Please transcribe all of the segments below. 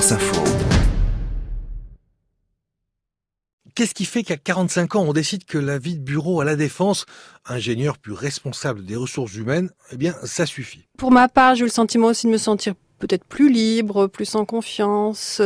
France Info. Qu'est-ce qui fait qu'à 45 ans, on décide que la vie de bureau à la Défense, ingénieur plus responsable des ressources humaines, eh bien, ça suffit? Pour ma part, j'ai eu le sentiment aussi de me sentir peut-être plus libre, plus en confiance,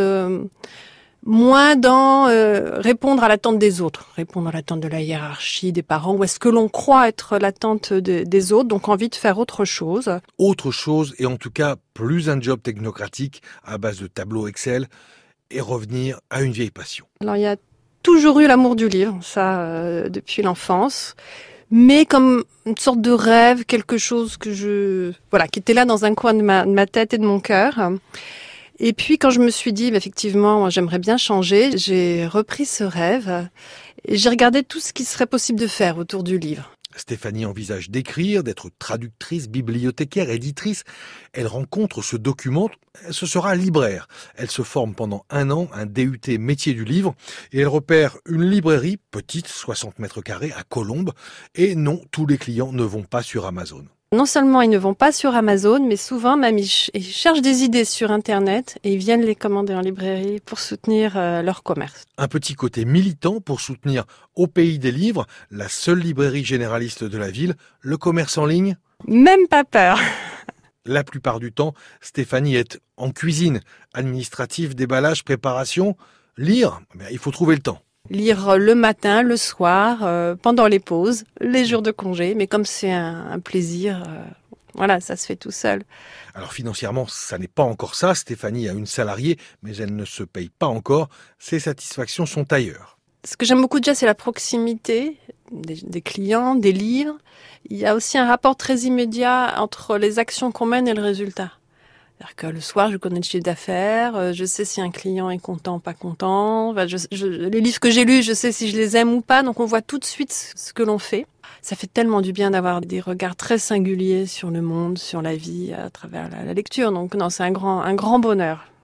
moins dans répondre à l'attente des autres, répondre à l'attente de la hiérarchie, des parents, ou est-ce que l'on croit être l'attente des autres, donc envie de faire autre chose. Autre chose, et en tout cas plus un job technocratique à base de tableaux Excel, et revenir à une vieille passion. Alors il y a toujours eu l'amour du livre, ça depuis l'enfance, mais comme une sorte de rêve, quelque chose que qui était là dans un coin de ma tête et de mon cœur. Et puis quand je me suis dit, effectivement, j'aimerais bien changer, j'ai repris ce rêve et j'ai regardé tout ce qui serait possible de faire autour du livre. Stéphanie envisage d'écrire, d'être traductrice, bibliothécaire, éditrice. Elle rencontre, se documente, ce sera libraire. Elle se forme pendant 1 an, un DUT métier du livre, et elle repère une librairie, petite, 60 mètres carrés, à Colombes. Et non, tous les clients ne vont pas sur Amazon. Non seulement ils ne vont pas sur Amazon, mais souvent même ils cherchent des idées sur Internet et ils viennent les commander en librairie pour soutenir leur commerce. Un petit côté militant pour soutenir Au Pays des Livres, la seule librairie généraliste de la ville, le commerce en ligne. Même pas peur. La plupart du temps, Stéphanie est en cuisine, administratif, déballage, préparation. Lire, il faut trouver le temps. Lire le matin, le soir, pendant les pauses, les jours de congé. Mais comme c'est un plaisir, ça se fait tout seul. Alors financièrement, ça n'est pas encore ça. Stéphanie a une salariée, mais elle ne se paye pas encore. Ses satisfactions sont ailleurs. Ce que j'aime beaucoup déjà, c'est la proximité des clients, des livres. Il y a aussi un rapport très immédiat entre les actions qu'on mène et le résultat. C'est-à-dire que le soir, je connais le chiffre d'affaires, je sais si un client est content ou pas content. Les livres que j'ai lus, je sais si je les aime ou pas. Donc on voit tout de suite ce que l'on fait. Ça fait tellement du bien d'avoir des regards très singuliers sur le monde, sur la vie, à travers la lecture. Donc non, c'est un grand bonheur.